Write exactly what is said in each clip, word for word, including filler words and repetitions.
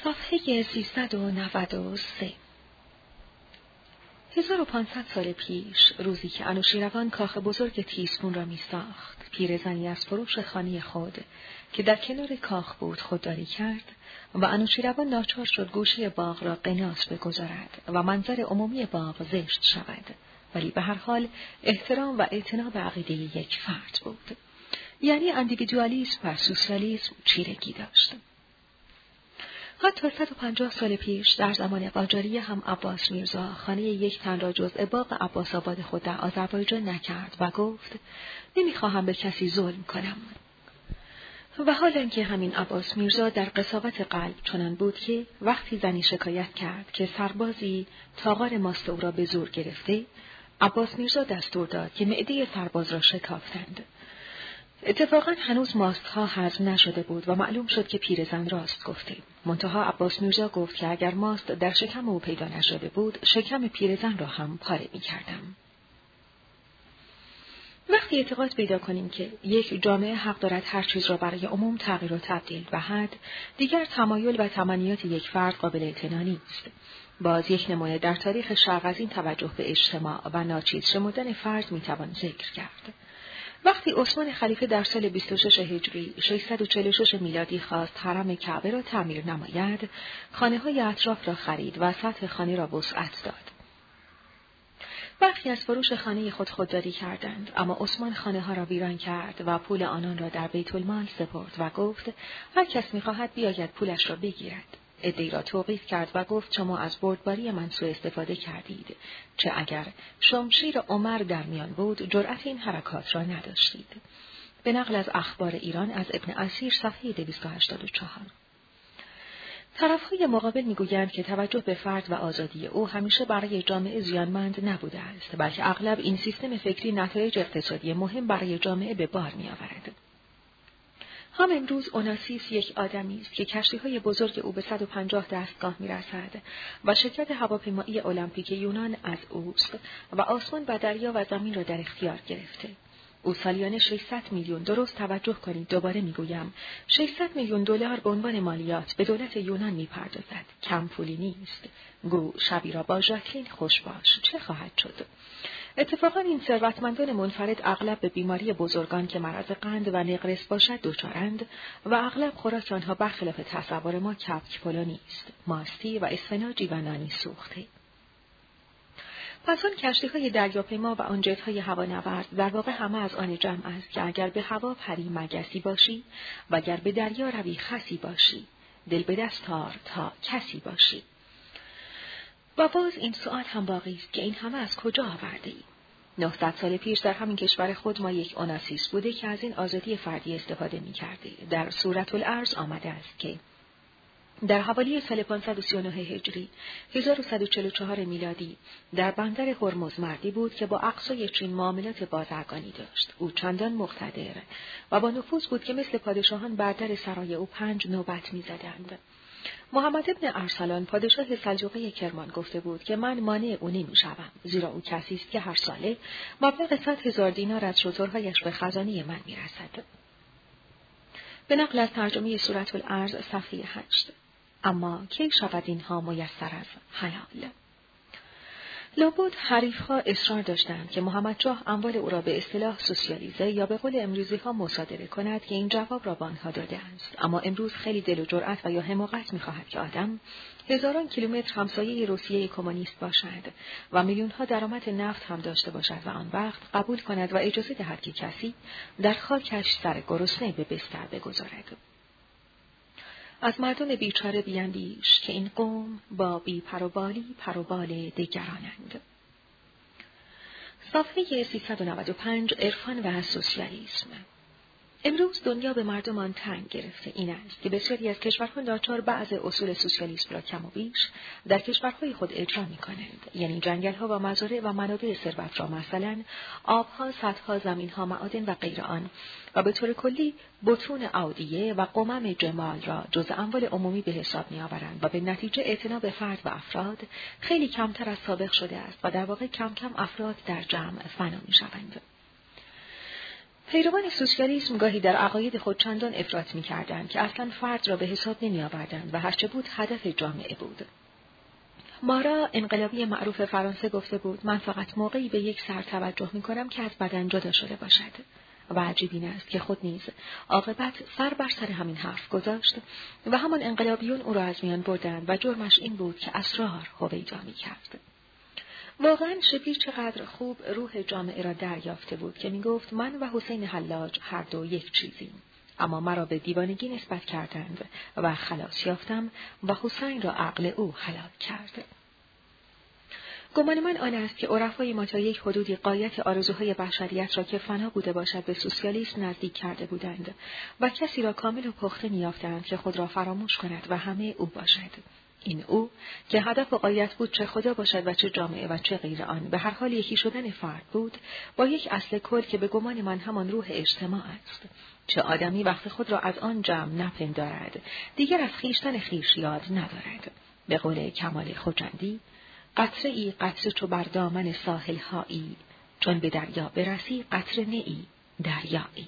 صفحه سیصد و نود و سه. هزار و پانصد سال پیش، روزی که انوشیروان کاخ بزرگ تیسفون را می ساخت، پیرزنی از فروش خانه خود که در کنار کاخ بود خودداری کرد و انوشیروان ناچار شد گوشه باغ را قناس بگذارد و منظر عمومی باغ زشت شود، ولی به هر حال احترام و اعتنا به عقیده یک فرد بود. یعنی اندیویدوالیسم و سوسیالیسم چیرگی داشت. حتی صد و پنجاه سال پیش در زمان قاجاریه هم عباس میرزا خانه یک تن را جزء باغ عباس آباد خود در آذربایجان نکرد و گفت نمیخواهم به کسی ظلم کنم. و حالا که همین عباس میرزا در قساوت قلب چنان بود که وقتی زنی شکایت کرد که سربازی تاغار ماست او را به زور گرفته، عباس میرزا دستور داد که معده سرباز را شکافتند. اتفاقا هنوز ماستها هضم نشده بود و معلوم شد که پیرزن راست گفته. منتها عباس میرزا گفت که اگر ماست در شکم او پیدا نشده بود، شکم پیرزن را هم پاره می کردم. وقتی اعتقاد پیدا کنیم که یک جامعه حق دارد هر چیز را برای عموم تغییر و تبدیل دهد، دیگر تمایل و تمنیات یک فرد قابل اعتنا نیست. باز یک نمونه در تاریخ شرق از این توجه به اجتماع و ناچیز شمردن فرد می توان ذکر کرد. وقتی عثمان خلیفه در سال بیست و شش هجری ششصد و چهل و شش میلادی خواست حرم کعبه را تعمیر نماید، خانه‌های اطراف را خرید و سطح خانه را وسعت داد. برخی از فروش خانه خود خودداری کردند، اما عثمان خانه‌ها را ویران کرد و پول آنان را در بیت المال سپرد و گفت هر کس می‌خواهد بیاید پولش را بگیرد. عده‌ای را توقیف کرد و گفت شما از بردباری من سوء استفاده کردید. چه اگر شمشیر عمر در میان بود، جرأت این حرکات را نداشتید. به نقل از اخبار ایران از ابن اسیر صفحه دویست و هشتاد و چهار. طرفهای مقابل میگویند که توجه به فرد و آزادی او همیشه برای جامعه زیانمند نبوده است، بلکه اغلب این سیستم فکری نتایج اقتصادی مهم برای جامعه به بار میآورد. هم امروز اوناسیس یک آدمی است که کشتی‌های بزرگ او به صد و پنجاه دستگاه می‌رسد و شرکت هواپیمایی المپیک یونان از اوست و آسمان و دریا و زمین را در اختیار گرفته. او سالیانه ششصد میلیون، درست توجه کنید دوباره میگویم، ششصد میلیون دلار به عنوان مالیات به دولت یونان میپردازد. کم پولی نیست. گو شبی را با ژاکلین خوش باش، چه خواهد شد؟ اتفاقا این ثروتمندان منفرد اغلب به بیماری بزرگان که مرض قند و نقرس باشد دچارند و اغلب خوراک آنها برخلاف تصور ما کبک پلو نیست، ماستی و اسفناجی و نانی سوخته. پس آن کشتی‌های دریاپیما و آن جت‌های هوانورد در واقع همه از آن جمع است که اگر به هوا پری مگسی باشی و اگر به دریا روی خسی باشی، دل به دست آر تا کسی باشی. و باز این سؤال هم باقی است که این همه از کجا آورده ای؟ نهصد سال پیش در همین کشور خود ما یک اوناسیس بوده که از این آزادی فردی استفاده می کرده. در سورة الارض آمده است که در حوالی سال پانصد و سی و نه هجری هزار و صد و چهل و چهار میلادی در بندر هرمز مردی بود که با اقصای چین معاملات بازرگانی داشت. او چندان مقتدر و با نفوذ بود که مثل پادشاهان بر در سرای او پنج نوبت می زدند. محمد ابن ارسلان پادشاه سلجوقی کرمان گفته بود که من مانع او نمی شوم، زیرا او کسی است که هر ساله مبلغ صد هزار دینار از شترهایش به خزانه من می رسد. به نقل از ترجمه سورة الارض صفحه هشت. اما کی شود اینها میسر از حلال؟ لابد حریفها اصرار داشتند که محمد شاه اموال او را به اصطلاح سوسیالیزه یا به قول امروزی‌ها مصادره کند که این جواب را به آنها داده است. اما امروز خیلی دل و جرأت و یا حماقت می‌خواهد که آدم هزاران کیلومتر همسایه روسیه کمونیست باشد و میلیون‌ها درآمد نفت هم داشته باشد و آن وقت قبول کند و اجازه دهد که کسی در خاکش سر گرسنه به بستر بگذارد. از مردم بیچاره بیندیش که این قوم با بی پروبالی پروبال دیگرانند. صفحه سیصد و نود و پنج. عرفان و سوسیالیسم. امروز دنیا به مردمان تنگ گرفته. این است که بسیاری از کشورها ناچار بعض اصول سوسیالیسم را کم و بیش در کشورهای خود اجرا می‌کنند. یعنی جنگل‌ها و مزارع و منابع ثروت را مثلا آب‌ها، سدها، زمین‌ها، معادن و غیر آن و به طور کلی بطون اودیه و قمم جمال را جزء اموال عمومی به حساب می‌آورند و به نتیجه اعتنا به فرد و افراد خیلی کمتر از سابق شده است و در واقع کم کم افراد در جمع فنا می‌شوند. پیروان سوسیالیسم گاهی در عقاید خود چندان افراط می‌کردند که اصلاً فرد را به حساب نمی‌آوردند و هرچه بود هدف جامعه بود. مارا انقلابی معروف فرانسه گفته بود من فقط موقعی به یک سر توجه می‌کنم که از بدن جدا شده باشد. و عجیب این است که خود نیز عاقبت سر بر سر همین حرف گذاشت و همان انقلابیون او را از میان بردند و جرمش این بود که اسرار هویدا می‌کرد. واقعاً شبیر چقدر خوب روح جامعه را دریافته بود که می‌گفت من و حسین حلاج هر دو یک چیزیم، اما مرا به دیوانگی نسبت کردند و خلاص یافتم و حسین را عقل او هلاک کرد. گمان من آن است که عرفای ما تا یک حدودی غایت آرزوهای بشریت را که فنا بوده باشد به سوسیالیسم نزدیک کرده بودند و کسی را کامل و پخته می‌یافتند که خود را فراموش کند و همه او باشد. این او که هدف و غایت بود چه خدا باشد و چه جامعه و چه غیر آن به هر حال یکی شدن فرد بود با یک اصل کل که به گمان من همان روح اجتماع است. چه آدمی وقت خود را از آن جمع نپندارد دیگر از خویشتن خویش یاد ندارد. به قول کمال خجندی قطره ای قطره چو بر دامن ساحل هایی چون به دریا برسی قطره نئی دریایی.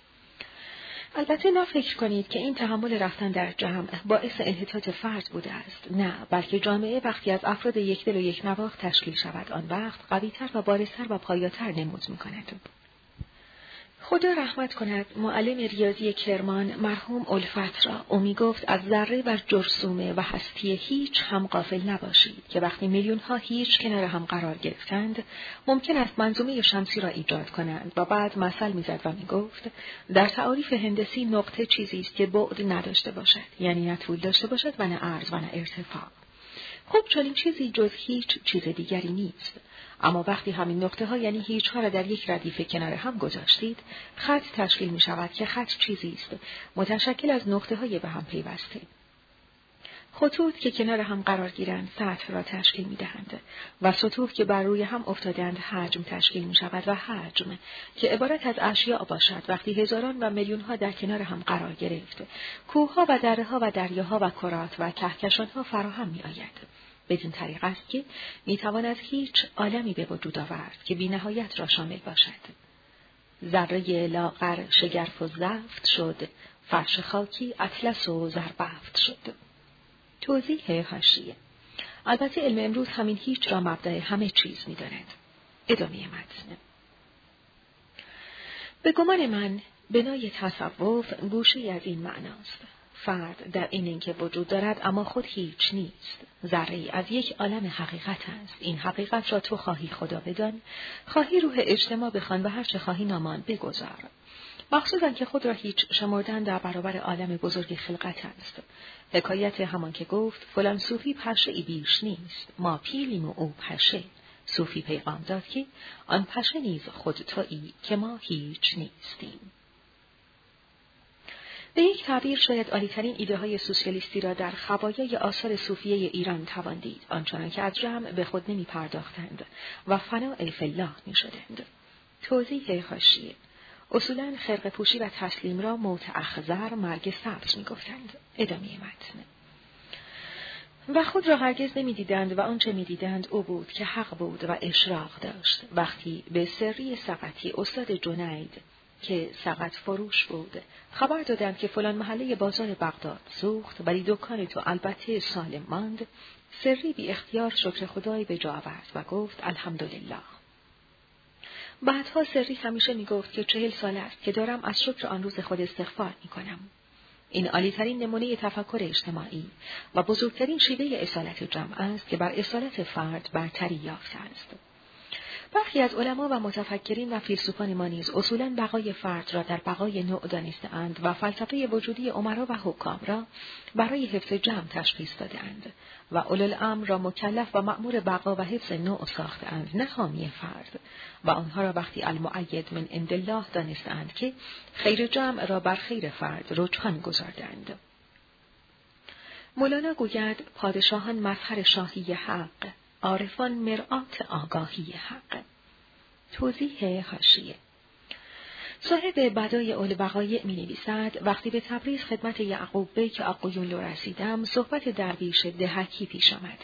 البته نه فکر کنید که این تحمل رفتن در جمع باعث انحطاط فرد بوده است. نه، بلکه جامعه وقتی از افراد یک دل و یک نواخت تشکیل شود آن وقت قوی‌تر و بارزتر و پایاتر نمود می‌کند. خدا رحمت کند معلم ریاضی کرمان مرحوم الفت را او می گفت از ذره و جرثومه و هستی هیچ هم غافل نباشید که وقتی میلیون ها هیچ کنار هم قرار گرفتند ممکن است منظومه شمسی را ایجاد کنند و بعد مثل می زد و می گفت در تعاریف هندسی نقطه چیزی است که بعد نداشته باشد، یعنی نه طول داشته باشد و نه عرض و نه ارتفاع. خب چنین چیزی جز هیچ چیز دیگری نیست. اما وقتی همین نقطه ها یعنی هیچ ها را در یک ردیف کنار هم گذاشتید، خط تشکیل می شود که خط چیزی است متشکل از نقطه های به هم پیوسته. خطوط که کنار هم قرار گیرند سطح را تشکیل می دهند و سطوح که بر روی هم افتادند حجم تشکیل می شود و حجم که عبارت از اشیاء باشد وقتی هزاران و میلیون ها در کنار هم قرار گرفت، کوه ها و دره ها و دریاها و کرات و کهکشان ها فراهم می آید. بدین طریق است که میتواند هیچ عالمی به وجود آورد که بی نهایت را شامل باشد. ذره لاغر شگرف و زفت شد، فرش خاکی اطلس و زربفت شد. توضیح حاشیه. البته علم امروز همین هیچ را مبدأ همه چیز می‌داند. ادامه متن. به گمان من بنای تصوف گوشه‌ای از این معناست. فرد در این اینکه وجود دارد اما خود هیچ نیست. ذره‌ای از یک عالم حقیقت است. این حقیقت را تو خواهی خدا بدان، خواهی روح اجتماع بخوان و هر چه خواهی نامان بگذار. مخصوصاً که خود را هیچ شمردن در برابر عالم بزرگ خلقت است. حکایت همان که گفت فلان صوفی پشه‌ای بیش نیست، ما پیلیم و او پشه. صوفی پیغام داد که آن پشه نیز خود تویی که ما هیچ نیستیم. به یک تعبیر شاید عالی‌ترین ایده های سوسیالیستی را در خبایای آثار صوفیه ایران توان دید، آنچنان که از جمع به خود نمی پرداختند و فناء فی الله می شدند. توضیح حاشیه. اصولاً خرقه پوشی و تسلیم را موت اخضر مرگ سبز می گفتند. ادامه متن. و خود را هرگز نمی دیدند و آنچه می دیدند او بود که حق بود و اشراق داشت. وقتی به سری سقطی استاد جنید که سقط فروش بود خبر دادند که فلان محله بازار بغداد سوخت ولی دکان تو البته سالم ماند، سری بی اختیار شکر خدای به جا آورد و گفت الحمدلله. بعدها سری همیشه می گفت که چهل سال است که دارم از شکر آن روز خود استغفار می کنم. این عالی‌ترین نمونه تفکر اجتماعی و بزرگترین شیوه اصالت جمع است که بر اصالت فرد برتری یافته است. برخی از علما و متفکرین و فیلسوفان ما نیز اصولاً بقای فرد را در بقای نوع دانسته‌اند و فلسفه وجودی امرا و حکام را برای حفظ جمع تشخیص داده‌اند و اولوالامر را مکلف و مأمور بقا و حفظ نوع ساخته‌اند، نه حامی فرد، و آنها را وقتی المؤید من عند الله دانسته‌اند که خیر جمع را بر خیر فرد رجحان گذاردند. مولانا گوید پادشاهان مظهر شاهی حق، عارفان مرآت آگاهی حق. توضیح حاشیه. صاحب بدای اولوقایع می نویسد وقتی به تبریز خدمت یعقوب بیک آقایون رسیدم صحبت درویش دهکی پیش آمد.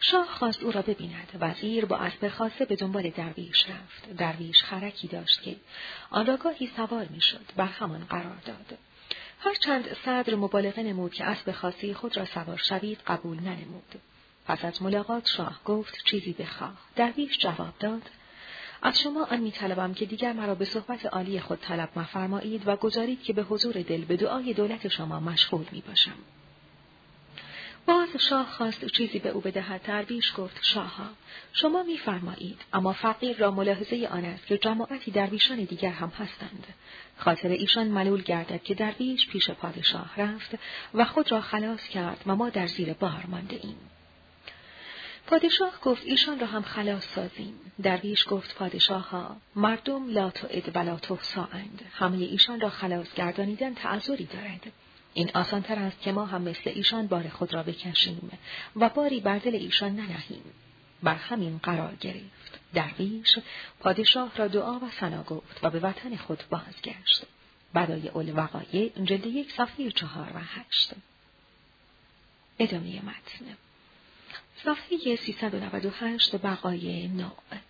شاه خواست او را ببیند. وزیر با اسب خاصه به دنبال درویش رفت. درویش خرکی داشت که آن را گاهی سوار میشد، بر همان قرار داد. هرچند صدر مبالغه نمود که اسب خاصی خود را سوار شوید، قبول ننمود. پس از ملاقات شاه گفت چیزی بخواه. درویش جواب داد: از شما آن می‌طلبم که دیگر مرا به صحبت عالی خود طلب مفرمایید و گذارید که به حضور دل به دعای دولت شما مشغول میباشم. باز شاه خواست چیزی به او بدهد. درویش گفت: شاها، شما می‌فرمایید، اما فقیر را ملاحظه آن است که جماعتی درویشان دیگر هم هستند. خاطر ایشان ملول گردد که درویش پیش پادشاه رفت و خود را خلاص کرد و ما در زیر بار مانده ایم. پادشاه گفت: ایشان را هم خلاص سازیم. درویش گفت: پادشاه ها، مردم لا تعد ولا تحصااند. همه ایشان را خلاص گردانیدن تعذری دارد. این آسانتر است که ما هم مثل ایشان بار خود را بکشیم و باری بر دل ایشان ننهیم. بر همین قرار گرفت. درویش پادشاه را دعا و ثنا گفت و به وطن خود بازگشت. بدایع الوقایع جلد یک صفحه چهار و هشت. ادامه متن. صفحه سیصد و نود و هشت. بقای نو.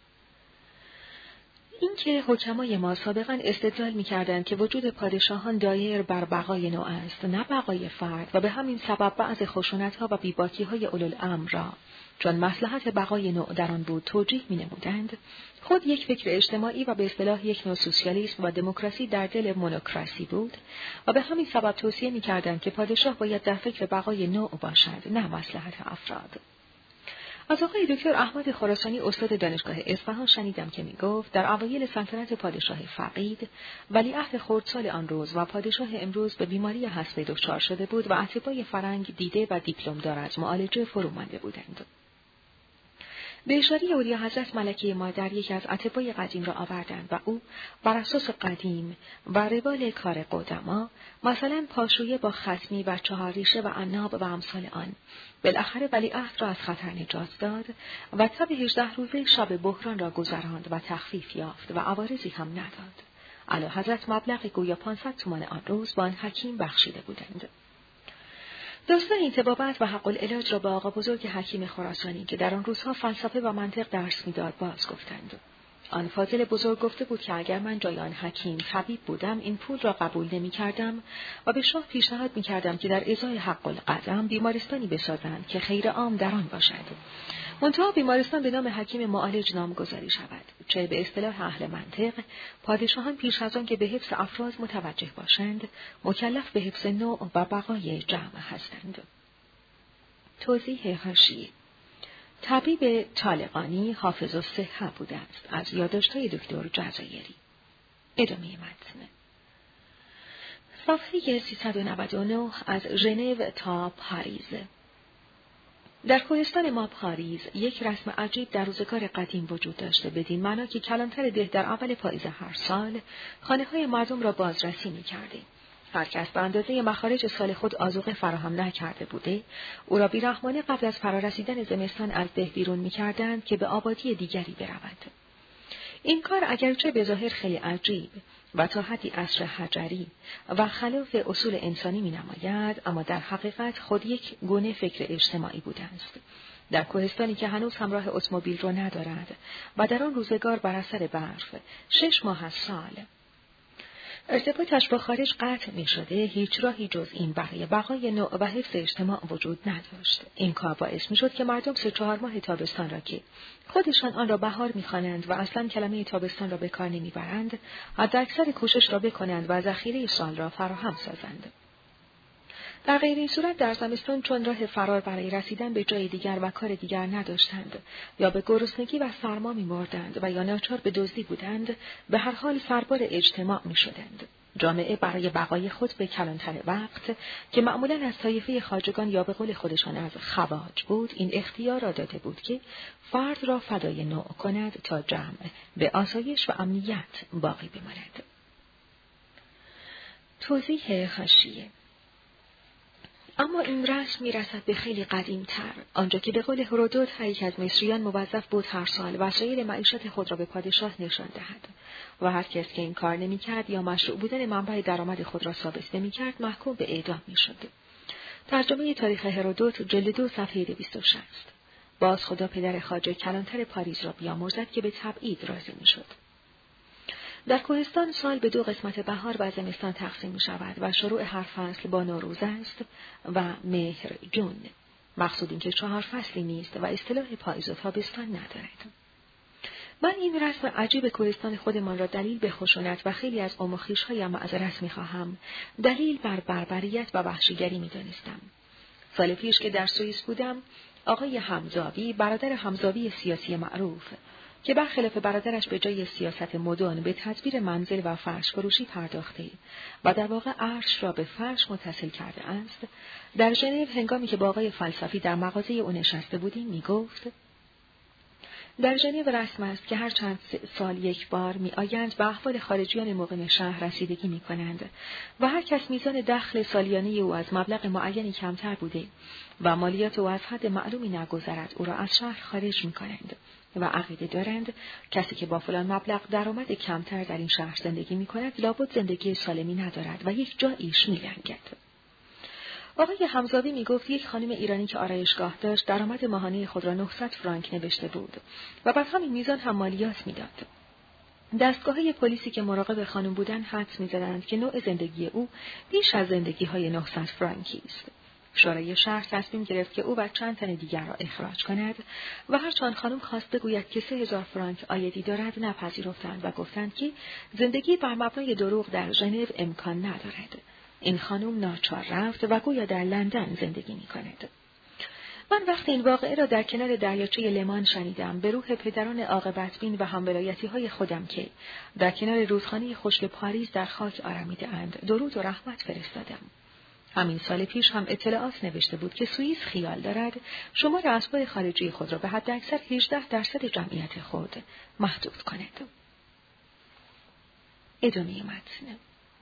اینکه حکمای ما سابقا استدلال می‌کردند که وجود پادشاهان دایر بر بقای نوع است، نه بقای فرد، و به همین سبب بعض خشونت‌ها و بی‌باکی‌های اولوالامر را چون مصلحت بقای نوع در آن بود توجیه می‌نمودند، خود یک فکر اجتماعی و به اصطلاح یک نوع سوسیالیسم و دموکراسی در دل مونوکراسی بود و به همین سبب توصیه می‌کردند که پادشاه باید در فکر بقای نوع باشد، نه مصلحت افراد. از آقای دکتر احمد خراسانی استاد دانشگاه اصفهان شنیدم که می گفت در اوایل سلطنت پادشاه فقید، ولیعهد خردسال آن روز و پادشاه امروز به بیماری حصبه دچار شده بود و اطبای فرنگ دیده و دیپلم دار از معالجه فرو مانده بودند. به اشاره اولیا حضرت ملکه ما در یکی از اطبای قدیم را آوردند و او بر اساس قدیم و روال کار قدما، مثلا پاشویه با ختمی و چهار ریشه و عناب و امثال آن، بالاخره ولیعهد را از خطر نجات داد و تب هجده روزه شب بحران را گذراند و تخفیف یافت و عوارضی هم نداد. اعلی حضرت مبلغ گویا پانصد تومان آن روز با آن حکیم بخشیده بودند. داستان این طبابت و حق العلاج را به آقا بزرگ حکیم خراسانی که در آن روزها فلسفه و منطق درس می‌داد باز گفتند. آن فاضل بزرگ گفته بود که اگر من جای آن حکیم طبیب بودم این پول را قبول نمی‌کردم و به شاه پیشنهاد می‌کردم که در ازای حق القدم بیمارستانی بسازند که خیر عام در آن باشد. منتها بیمارستان به نام حکیم معالج نامگذاری شود، چه به اصطلاح اهل منطق پادشاهان پیش از آن که به حفظ افراد متوجه باشند مکلف به حفظ نوع و بقای جمع هستند. توضیح حاشیه: طبیب طالقانی حافظ الصحه بوده است. از یادداشت‌های دکتر جزایری. ادامه متن. صفحه سیصد و نود و نه. از ژنو تا پاریس. در کوهستان ما پاریس یک رسم عجیب در روزگار قدیم وجود داشته، بدین معنا که کلانتر ده در اول پاییز هر سال خانه‌های مردم را بازرسی می‌کرده. هر کس به اندازه مخارج سال خود آذوقه فراهم نکرده بوده، او را بیرحمانه قبل از فرارسیدن زمستان از ده بیرون می‌کردند که به آبادی دیگری برود. این کار اگرچه به ظاهر خیلی عجیب و تا حدی عصر حجری و خلاف اصول انسانی می‌نماید، اما در حقیقت خود یک گونه فکر اجتماعی بوده است. در کوهستانی که هنوز همراه اتومبیل را ندارد و در آن روزگار بر اثر برف شش ماه از سال ارتباطش با خارج قطع می شده، هیچ راهی جز این برای بقای نوع و حفظ اجتماع وجود نداشت. این کار باعث می شد که مردم سه چهار ماه تابستان را که خودشان آن را بهار می خوانند و اصلا کلمه تابستان را به کار نمی برند، حداکثر کوشش را بکنند و ذخیره سال را فراهم سازند. در غیر این صورت در زمستان چون راه فرار برای رسیدن به جای دیگر و کار دیگر نداشتند، یا به گرسنگی و سرما می‌مردند و یا ناچار به دزدی بودند، به هر حال سربار اجتماع می‌شدند. جامعه برای بقای خود به کلانتر وقت که معمولاً از طایفه خواجگان یا به قول خودشان از خواج بود، این اختیار را داده بود که فرد را فدای نوع کند تا جمع به آسایش و امنیت باقی بماند. توضیح حاشیه: اما این رسم می‌رسد به خیلی قدیم‌تر، آنجا که به قول هرودوت هر یک از مصریان موظف بود هر سال وسایل معیشت خود را به پادشاه نشان دهد و هر کس که این کار نمی‌کرد یا مشروع بودن منبع درآمد خود را ثابت نمی‌کرد محکوم به اعدام می‌شد. ترجمه تاریخ هرودوت جلد دو صفحه دویست و شصت. باز خدا پدر خواجه کلانتر پاریس را بیامرزد که به تبعید راضی میشد. در کوهستان سال به دو قسمت بهار و زمستان تقسیم می شود و شروع هر فصل با نوروز است و مهر جون. مقصود این که چهار فصلی نیست و اصطلاح پاییز و تابستان ندارد. من این رسم عجیب کوهستان خودمان را دلیل به خشونت و خیلی از قوم و خویش‌هایم معذرت می‌خواهم، دلیل بر بربریت و وحشیگری می‌دانستم. سال پیش که در سوئیس بودم، آقای حمزاوی، برادر حمزاوی سیاسی معروف، که برخلاف برادرش به جای سیاست مدن به تدبیر منزل و فرش فروشی پرداخته و در واقع عرش را به فرش متصل کرده است، در ژنو هنگامی که با آقای فلسفی در مغازه او نشسته بودیم می‌گفت: در ژنو رسم است که هر چند سال یک بار می آیند به احوال خارجیان مقیم شهر رسیدگی می کنند و هر کس میزان دخل سالیانه او از مبلغ معینی کمتر بوده و مالیات او از حد معلومی نگذرد او را از شهر خارج می کنند و عقیده دارند کسی که با فلان مبلغ درآمد کمتر در این شهر زندگی می کند لابد زندگی سالمی ندارد و یک جاییش می لنگد. آقای حمزاوی می گفت یک خانم ایرانی که آرایشگاه داشت درآمد ماهانه خود را نهصد فرانک نوشته بود و بر همین میزان هم مالیات می داد. دستگاه‌های پلیسی که مراقب خانم بودند حدس می زدند که نوع زندگی او بیش از زندگی های نهصد فرانکی است. شورای شهر تصمیم گرفت که او و چند تن دیگر را اخراج کند و هر چند خانم خواست بگوید که سه هزار فرانک عایدی دارد نپذیرفتند و گفتند که زندگی بر مبنای دروغ در ژنو امکان ندارد. این خانم ناچار رفت و گویا در لندن زندگی می کند. من وقتی این واقعه را در کنار دریاچه لمان شنیدم به روح پدران عاقبتبین و همولایتی های خودم که در کنار رودخانه خشک پاریس در خاک آرمیده اند درود و رحمت فرستادم. همین سال پیش هم اطلاعات نوشته بود که سوئیس خیال دارد شمار اسباب خارجی خود را به حد اکثر هجده درصد جمعیت خود محدود کند. ادامه متن.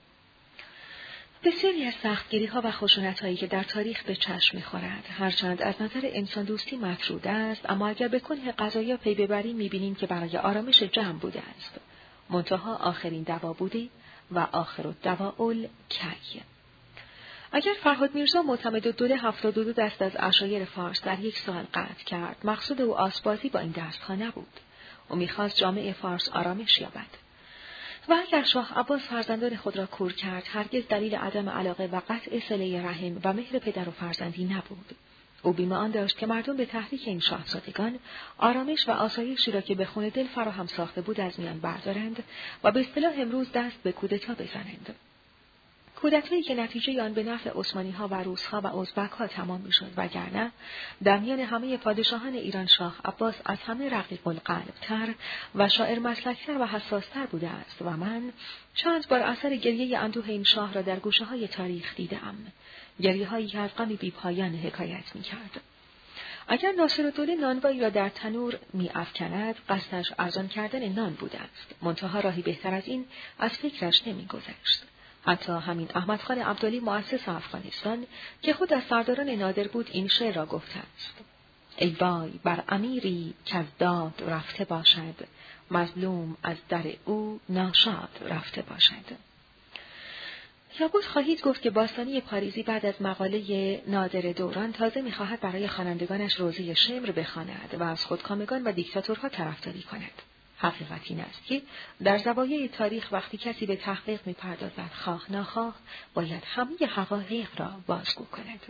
بسیاری از سختگیری‌ها و خشونت‌هایی که در تاریخ به چشم می‌خورد، هرچند از نظر انسان دوستی مطرود است، اما اگر به کنه قضایا پی ببریم می‌بینیم که برای آرامش جمع بوده است. منتها آخرین دوا بوده و آخر الدواء الکی. اگر فرهاد میرزا معتمدالدوله هفتاد و دو دست از عشایر فارس در یک سال قطع کرد، مقصود او آسبازی با این دست‌ها نبود. او می‌خواست جامعه فارس آرامش یابد. و اگر شاه عباس فرزندان خود را کور کرد، هرگز دلیل عدم علاقه و قطع صله رحم و مهر پدر و فرزندی نبود. او بیم آن داشت که مردم به تحریک این شاهزادگان آرامش و آسایشی را که به خون دل فراهم ساخته بود از میان بردارند و به اصطلاح امروز دست به کودتا بزنند. کودتایی که نتیجه آن به نفع عثمانی‌ها و روس‌ها و ازبک‌ها تمام می‌شد، وگرنه در میان همه پادشاهان ایران شاه عباس از همه رقیق القلب‌تر و شاعر مسلک‌تر و حساس‌تر بوده است و من چند بار اثر گریه اندوه این شاه را در گوشه‌های تاریخ دیدم، گریه‌هایی که از غم بی‌پایان حکایت می‌کرد. اگر ناصرالدوله نانوایی را در تنور می‌افکند، قصدش ارزان کردن نان بوده است، منتها راهی بهتر از این از فکرش نمی‌گذشت. حتی همین احمد خان عبدالی مؤسس افغانستان که خود از سرداران نادر بود این شعر را گفته است: ای وای بر امیری که از داد رفته باشد، مظلوم از در او ناشاد رفته باشد. یا بود خواهید گفت که باستانی پاریزی بعد از مقاله نادر دوران تازه می‌خواهد برای خوانندگانش روزه شمر بخواند و از خودکامگان و دیکتاتورها طرفداری کند. حقیقت این است که در زوایای تاریخ وقتی کسی به تحقیق می‌پردازد خواه ناخواه باید همه حقایق را بازگو کند.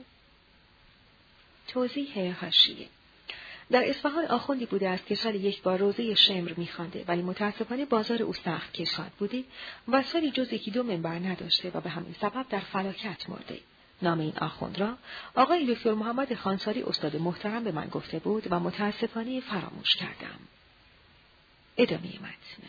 توضیح حاشیه: در اصفهان آخوندی بوده است که سال یک بار روزه شمر می‌خوانده، ولی متاسفانه بازار او سخت کساد بوده و سالی جز یکی دو منبر نداشته و به همین سبب در فلاکت مرده. نام این آخوند را آقای دکتر محمد خانساری استاد محترم به من گفته بود و متاسفانه فراموش کردم. ادامه متن.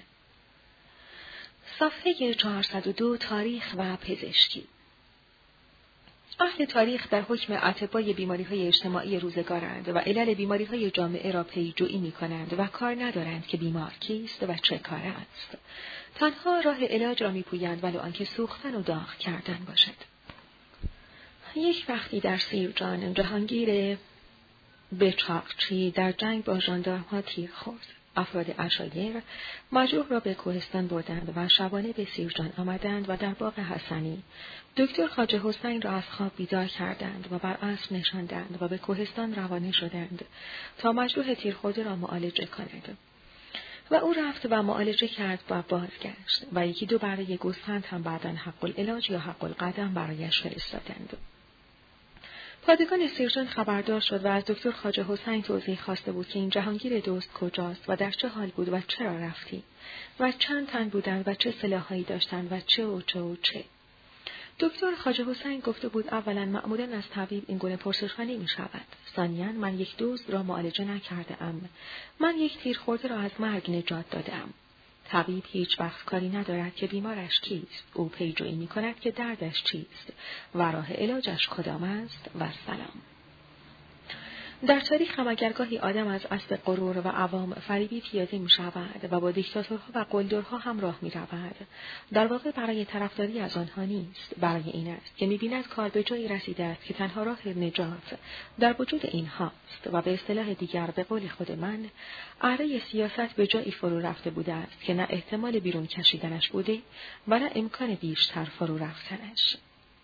صفحه چهارصد و دو. تاریخ و پزشکی. اهل تاریخ در حکم اطبای بیماری‌های اجتماعی روزگارند و علل بیماری‌های جامعه را پیجویی می‌کنند و کار ندارند که بیمار کیست و چه کاره است. تنها راه علاج را می‌پویند ولو آنکه سوختن و داغ کردن باشد. یک وقتی در سیرجان جهانگیر بچاقچی در جنگ با ژاندارم‌ها تیر خورد. افراد عشایر مجروح را به کوهستان بردند و شبانه به سیرجان آمدند و در باغ حسنی دکتر خواجه حسین را از خواب بیدار کردند و بر اسب نشاندند و به کوهستان روانه شدند تا مجروح تیرخورده را معالجه کنند. و او رفت و معالجه کرد و بازگشت و یکی دو برای گوسفند هم بعداً حق العلاج یا حق القدم برایش فرستادند. پادگان سیرجان خبردار شد و از دکتر خواجه حسین توضیح خواسته بود که این جهانگیر دوست کجاست و در چه حال بود و چرا رفتی و چند تن بودند و چه سلاحایی داشتند و چه و چه و چه. دکتر خواجه حسین گفته بود اولا معمولاً از طبیب این گونه پرسش‌ها نمی‌شود. ثانیاً من یک دوست را معالجه نکرده ام. من یک تیرخورده را از مرگ نجات دادم. طبیب هیچ وقت کاری ندارد که بیمارش کیست. او پیجویی می‌کند که دردش چیست و راه علاجش کدام است و سلام. در تاریخ هم اگر گاهی آدم از اسب غرور و عوام فریبی پیاده می شود و با دیکتاتورها و قلدرها هم راه می رود، در واقع برای طرفداری از آنها نیست، برای این است که می بیند کار به جایی رسیده است که تنها راه نجات در وجود اینهاست و به اصطلاح دیگر به قول خود من، اره سیاست به جایی فرو رفته بوده است که نه احتمال بیرون کشیدنش بوده و نه امکان بیشتر فرو رفتنش.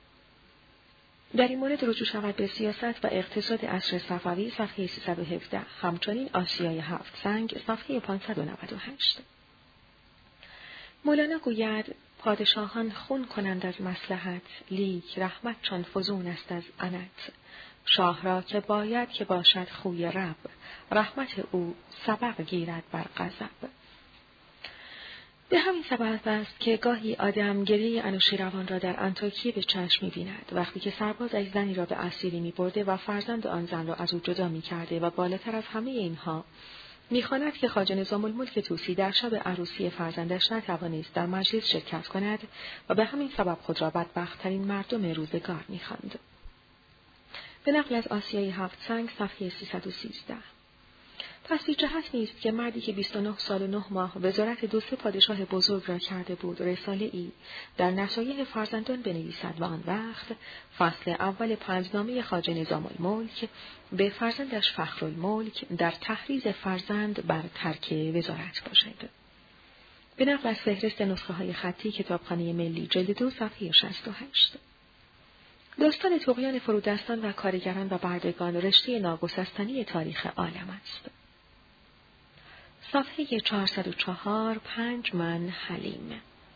در این مورد رجوع شود به سیاست و اقتصاد عصر صفوی صفحه سیصد و هفده، همچنین آسیای هفت سنگ صفحه پانصد و نود و هشت. مولانا گوید پادشاهان خون کنند از مصلحت، لیک رحمت چون فزون است از عنت. شاه را که باید که باشد خوی رب، رحمت او سبق گیرد بر غضب. به همین سبب است که گاهی آدم گریه انوشیروان را در انطاکیه به چشم می‌بیند، وقتی که سرباز از زنی را به اسیری می‌برده و فرزند آن زن را از او جدا می‌کرده و بالاتر از همه اینها می‌خواند که خواجه نظام الملک طوسی در شب عروسی فرزندش نتوانست در مجلس شرکت کند و به همین سبب خود را بدبخت‌ترین مردم روزگار می‌خواند. به نقل از آسیای هفت سنگ صفحه سیصد و سیزده. پس بی جهت نیست که مردی که بیست و نه سال و نه ماه وزارت دو سه پادشاه بزرگ را کرده بود رساله ای در نصایح فرزندان بنویسد و آن وقت فصل اول پنجنامه خواجه نظام الملک به فرزندش فخرالملک در تحریض فرزند بر ترک وزارت باشد. به نقل از فهرست نسخه های خطی کتابخانه ملی جلد دو صفحه شصت و هشت. داستان طغیان فرودستان و کارگران و بردگان رشته ناگسستنی تاریخ عالم است. صفحه چهارصد و چهار. پنج من حلیم.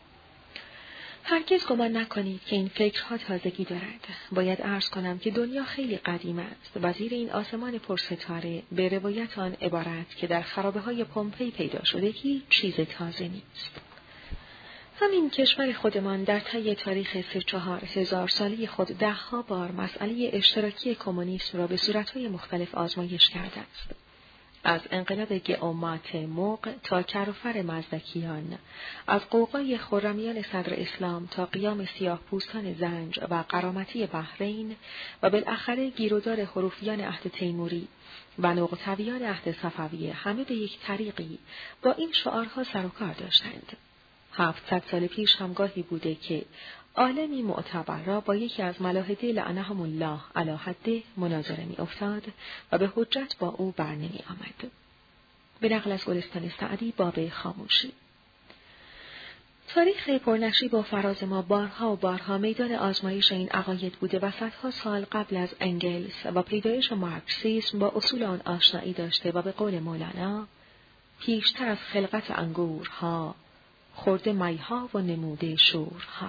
هرگز گمان نکنید که این فکرها تازگی دارد. باید عرض کنم که دنیا خیلی قدیم است و زیر این آسمان پرستاره به روایت آن عبارت که در خرابه های پومپئی پیدا شده هیچ چیز تازه نیست. همین کشور خودمان در طی تاریخ سه چهار هزار سالی خود ده ها بار مسئله اشتراکی کمونیسم را به صورتهای مختلف آزمایش کرده است. از انقلاب گئومات موق تا کروفر مزدکیان، از قوقای خرمیان صدر اسلام تا قیام سیاه پوستان زنج و قرامتی بحرین و بالاخره گیرودار حروفیان عهد تیموری و نقطویان عهد صفویه، همه به یک طریقی با این شعارها سر و کار داشتند. هفتصد سال پیش هم گاهی بوده که عالمی معتبر را با یکی از ملاحده لعنهم الله علی حده مناظره می افتاد و به حجت با او بر نمی آمد. به نقل از گلستان سعدی باب خاموشی. تاریخ پرنشیب و فراز ما بارها و بارها میدان آزمایش این عقاید بوده و صدها سال قبل از انگلس و پیدایش مارکسیسم با اصول آن آشنایی داشته و به قول مولانا پیشتر از خلقت انگورها خورده میها و نموده شورها.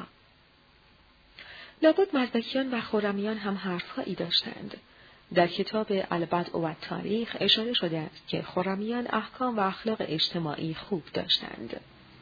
لابد مزدکیان و خرمیان هم حرفهایی داشتند. در کتاب البدء و تاریخ اشاره شده است که خرمیان احکام و اخلاق اجتماعی خوب داشتند.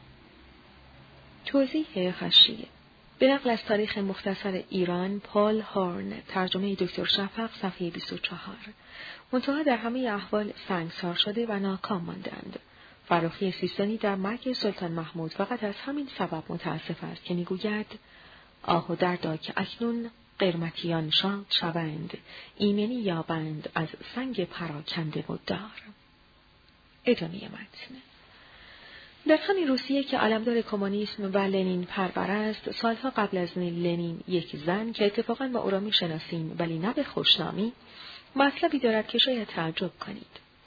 توضیح حاشیه. به نقل از تاریخ مختصر ایران پال هورن، ترجمه دکتر شفق، صفحه بیست و چهار. منتها در همه احوال سنگسار شده و ناکام ماندند. فراخی سیستانی در مرگ سلطان محمود فقط از همین سبب متاسف است که میگوید آه و دردا که اکنون قرمتیان شاد شوند، ایمنی یابند از سنگ پراکنده و دار. ادامه متن. در همین روسیه که علمدار کمونیسم و لنین پرور است، سالها قبل از لنین یک زن که اتفاقاً با او را می‌شناسیم ولی نه به خوشنامی، مطلبی دارد که شاید تعجب کنید.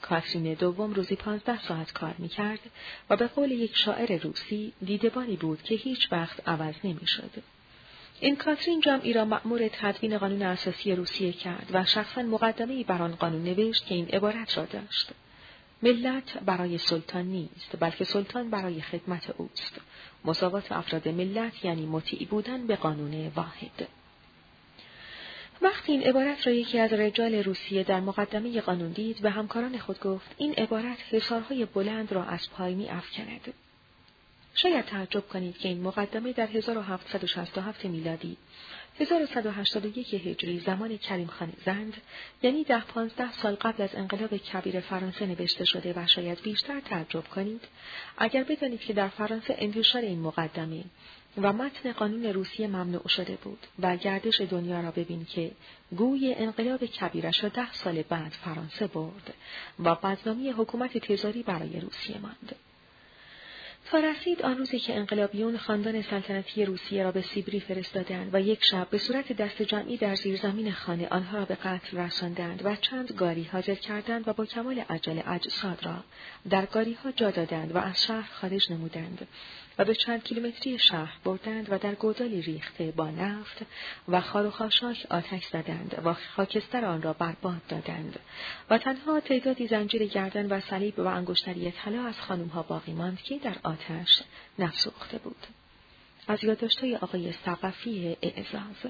کاترین دوم روزی پانزده ساعت کار میکرد و به قول یک شاعر روسی دیدبانی بود که هیچ وقت عوض نمیشد. این کاترین جمعی را مأمور تدوین قانون اساسی روسیه کرد و شخصاً مقدمه‌ای بر آن قانون نوشت که این عبارت را داشت: ملت برای سلطان نیست، بلکه سلطان برای خدمت اوست. مساوات افراد ملت یعنی مطیع بودن به قانون واحد. وقتی این عبارت را یکی از رجال روسیه در مقدمه قانون دید، به همکاران خود گفت این عبارت حصارهای بلند را از پای می افکند. شاید تعجب کنید که این مقدمه در هزار و هفتصد و شصت و هفت میلادی، هزار و صد و هشتاد و یک هجری زمان کریم خان زند، یعنی ده پانزده سال قبل از انقلاب کبیر فرانسه نوشته شده و شاید بیشتر تعجب کنید اگر بدانید که در فرانسه انتشار این مقدمه و متن قانون روسیه ممنوع شده بود و گردش دنیا را ببین که گوی انقلاب کبیرش را ده سال بعد فرانسه برد و بدنامی حکومت تزاری برای روسیه ماند. تا رسید آن روزی که انقلابیون خاندان سلطنتی روسیه را به سیبری فرستادند و یک شب به صورت دست جمعی در زیرزمین خانه آنها را به قتل رساندند و چند گاری حاضر کردند و با کمال عجله اجساد را در گاری‌ها جا دادند و از شهر خارج نمودند و به چند کیلومتری شهر بردند و در گودالی ریخته با نفت و خار و خاشاک آتش زدند و خاکستر آن را برباد دادند و تنها تعدادی زنجیر گردن و صلیب و انگشتری طلا از خانم‌ها باقی ماند که در آتش نفسوخته بود. از یادداشت‌های آقای ثقفی اعزاز.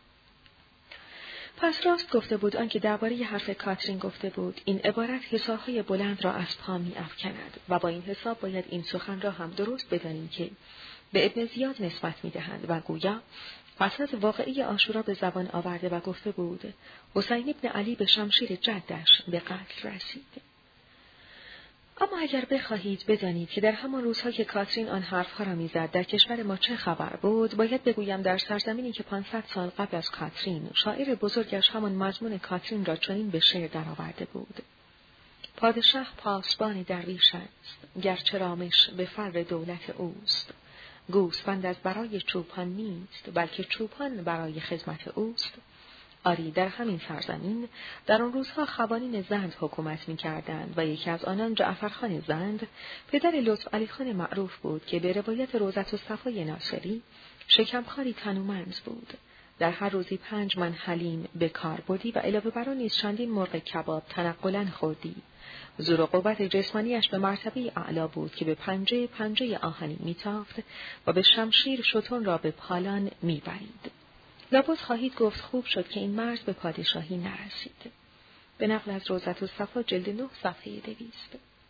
پس راست گفته بود آنکه درباره حرف کاترین گفته بود این عبارت حصارهای بلند را از پا می افکند و با این حساب باید این سخن را هم درست بدانیم که به ابن زیاد نسبت می دهند و گویا پس از واقعه عاشورا به زبان آورده و گفته بود حسین ابن علی به شمشیر جدش به قتل رسید. اما اگر بخواهید بدانید که در همان روزها که کاترین آن حرفها را میزد در کشور ما چه خبر بود، باید بگویم در سرزمینی که پانصد سال قبل از کاترین شاعر بزرگش همان مضمون کاترین را چنین به شعر درآورده بود: پادشاه پاسبان درویش است، گرچه رامش به فر دولت اوست. گوسفند از برای چوپان نیست، بلکه چوپان برای خدمت اوست. آری در همین سرزمین در آن روزها خوانین زند حکومت می کردند و یکی از آنان جعفرخان زند پدر لطف علی خان معروف بود که به روایت روضة الصفای ناصری شکمخواری تنومند بود. در هر روزی پنج من حلیم به کار بودی و علاوه بر آن نیز چندین مرغ کباب تنقلا خوردی. زور و قوت جسمانیش به مرتبه اعلا بود که به پنجه پنجه آهنی می تافت و به شمشیر شتون را به پالان می برید. لابد خواهید گفت خوب شد که این مرد به پادشاهی نرسید. به نقل از روضة الصفا جلد نه صفحه دویست.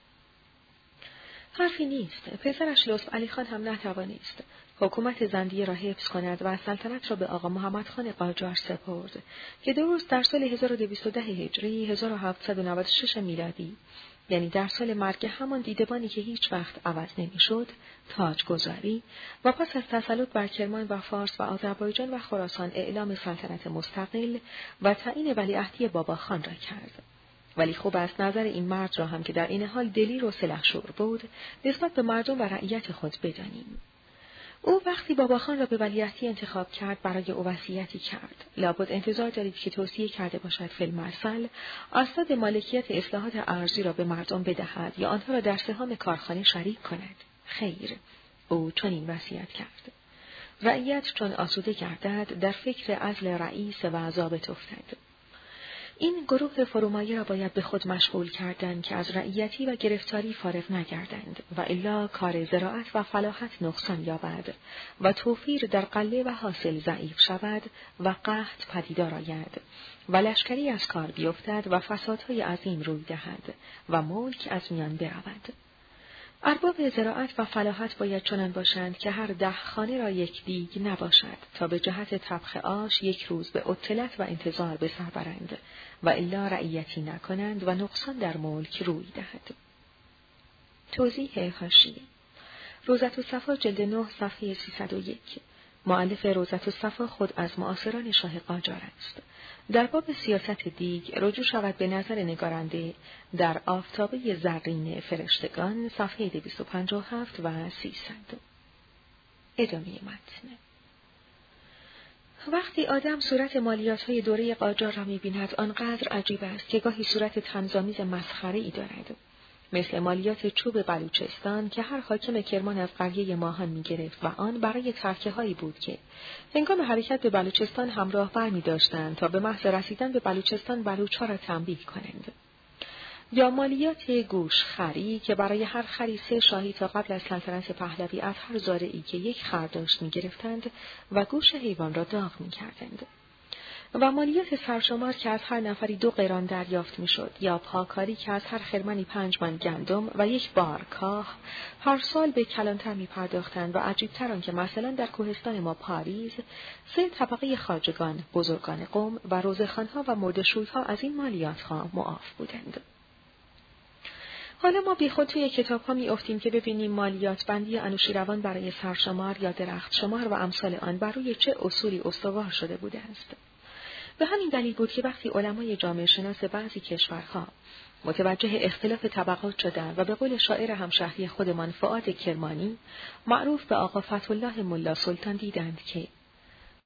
حرفی نیست، پسرش لطف علی خان هم نتوانست حکومت زندیه را حفظ کند و سلطنت را به آقا محمد خان قاجار سپرد که درست در سال هزار و دویست و ده هجری هزار و هفتصد و نود و شش میلادی، یعنی در سال مرگ همان دیدبانی که هیچ وقت عوض نمیشد، تاج گذاری و پس از تسلط بر کرمان و فارس و آذربایجان و خراسان اعلام سلطنت مستقل و تعیین ولیعهدی بابا خان را کرد. ولی خوب است نظر این مرد را هم که در این حال دلیر و سلحشور بود نسبت به مردم و رعیت خود بدانیم. او وقتی بابا خان را به ولیعهدی انتخاب کرد برای او وصیتی کرد: لابد انتظار دارید که توصیه کرده باشد فی المثل اسناد مالکیت اصلاحات ارضی را به مردم بدهد یا آنها را در سهام کارخانه شریک کند. خیر، او چنین وصیت کرد: رعیت چون آسوده گردد در فکر عزل رئیس و ضابط افتد. این گروه فرومایه را باید به خود مشغول کردند که از رعیتی و گرفتاری فارغ نگردند و الا کار زراعت و فلاحت نقصان یابد و توفیر در قله و حاصل ضعیف شود و قحط پدیدار آید و لشکری از کار بیفتد و فسادهای عظیم روی دهد و ملک از میان برود. ارباب زراعت و فلاحت باید چنان باشند که هر ده خانه را یک دیگ نباشد تا به جهت طبخ آش یک روز به عطلت و انتظار به سر برند و الا رعیتی نکنند و نقصان در ملک روی دهد. توضیح حاشیه: روضة الصفا جلد نه صفحه سیصد و یک. مؤلف روضة الصفا خود از معاصران شاه قاجار است. در باب سیاست دیگ رجوع شود به نظر نگارنده در آفتابه زرین فرشتگان صفحه دویست و پنجاه و هفت و سیصد. ادامه متن. وقتی آدم صورت مالیات‌های دوره قاجار را می‌بیند آنقدر عجیب است که گاهی صورت طنزآمیز مسخره‌ای دارد. مثل مالیات چوب بلوچستان که هر حاکم کرمان از قریه ماهان می‌گرفت و آن برای ترکه‌هایی بود که هنگام حرکت به بلوچستان همراه برمی‌داشتند تا به محض رسیدن به بلوچستان بلوچ‌ها را تنبیه کنند. یا مالیات گوش خری که برای هر خری سه شاهی تا قبل از سلطنت پهلوی از هر زارعی که یک خر داشت می‌گرفتند و گوش حیوان را داغ می‌کردند. و مالیات سرشمار که از هر نفری دو قران دریافت می‌شد، یا پاکاری که از هر خرمنی پنج من گندم و یک بار کاه هر سال به کلانتر می‌پرداختند و عجیب‌تر آن که مثلا در کوهستان ما پاریز سه طبقه خواجگان، بزرگان قوم و روزخوان‌ها و مرده‌شوی‌ها از این مالیات‌ها معاف بودند. حالا ما بی خود توی کتاب‌ها می‌افتیم که ببینیم مالیات بندی انوشیروان برای سرشمار یا درخت شمار و امثال آن بر روی چه اصولی استوار شده بوده است. به همین دلیل بود که وقتی علمای جامعه شناس بعضی کشورها متوجه اختلاف طبقات شدند و به قول شاعر همشهری خودمان فؤاد کرمانی معروف به آقا فتح‌الله ملا سلطان دیدند که